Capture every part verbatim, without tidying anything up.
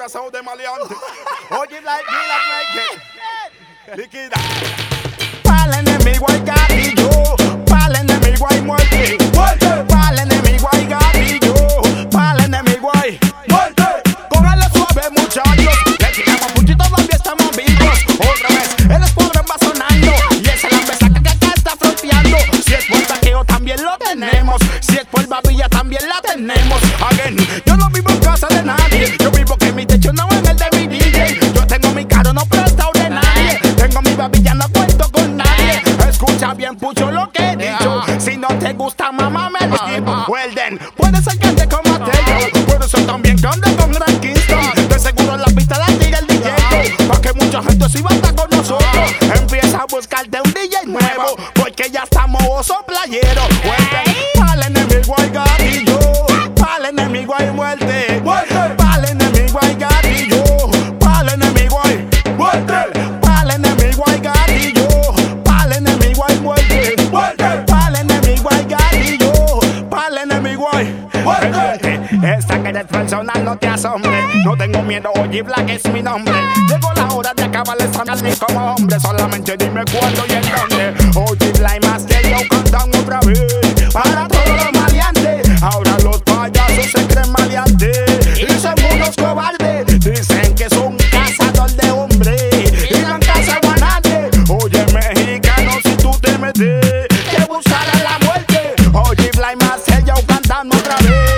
disfrazado de maleante. Oye, like, like, liquida. Pa'l enemigo hay gatillo, pa'l enemigo hay muerte, muerte. Pa'l enemigo hay gatillo, pa'l enemigo hay muerte. Cógale suave, muchachos, le tiramos puchito, todavía estamos vivos. Otra vez, el escuadrón va sonando y esa es la besaca que acá está fronteando. Si es por saqueo también lo tenemos, si es por babilla también la tenemos. Again, yo no vivo en casa de nadie, yo vivo que mi techo no es el de mi D J. Yo tengo mi carro no prestado de nadie, tengo mi babilla no cuento con nadie. Escucha bien, pucho, lo que he dicho. Si no te gusta, mamá, me lo digo. Well then, puede ser que ande con Mateo, puede ser también que ande con Gran Kingston. De seguro la pista la tira el D J, pa' que mucha gente si va a estar con nosotros. Empieza a buscarte un D J nuevo, porque ya estamos oso playero. Well then, pa'l enemigo hay gatillo, pa'l enemigo hay muerte, pa'l enemigo hay gatillo, pa'l enemigo hay muerte, pa'l enemigo hay gatillo, pa'l enemigo hay muerte, pa'l enemigo hay gatillo, pa'l enemigo hay muerte. Esta que eres personal no te asombre, no tengo miedo, oye, Black es mi nombre. Llegó la hora de acabar el ni como hombre, solamente dime cuándo y en dónde. Oye, Black más que yo cantan otra vez para todos los maleantes. Ahora los payasos se creen maleantes y son unos cobardes. Dicen que son cazador de hombres y no han cazado a nadie. Oye, mexicano, si tú te metes, te buscará la muerte. Oye, Black más que yo cantando otra vez.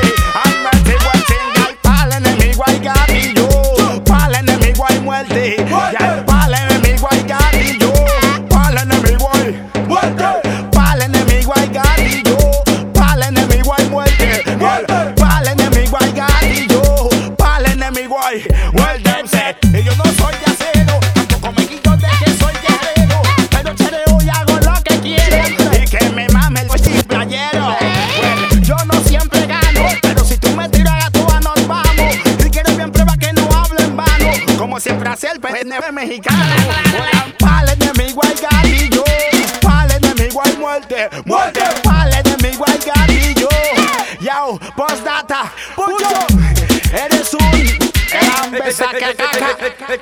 Pa'l enemigo hay gatillo, pa'l enemigo hay muerte, pa'l enemigo hay gatillo, pa'l enemigo hay muerte, pa'l enemigo hay gatillo, pa'l enemigo hay muerte, pa'l enemigo hay gatillo, pa'l enemigo hay muerte. Y yo no soy de acero, tampoco me quito de que soy guerrero, pero chereo y hago lo que quiero y que me mame el playero. Yo no siempre gano, pero si tú me tiras a todas nos vamos. Si quieres bien prueba que no hablo en vano, como siempre hace el P N B mexicano. Pa'l enemigo hay gatillo, pa'l enemigo hay muerte, muerte. Pa'l enemigo hay gatillo. Yo, postdata, pucho, eres un gran besaca caca.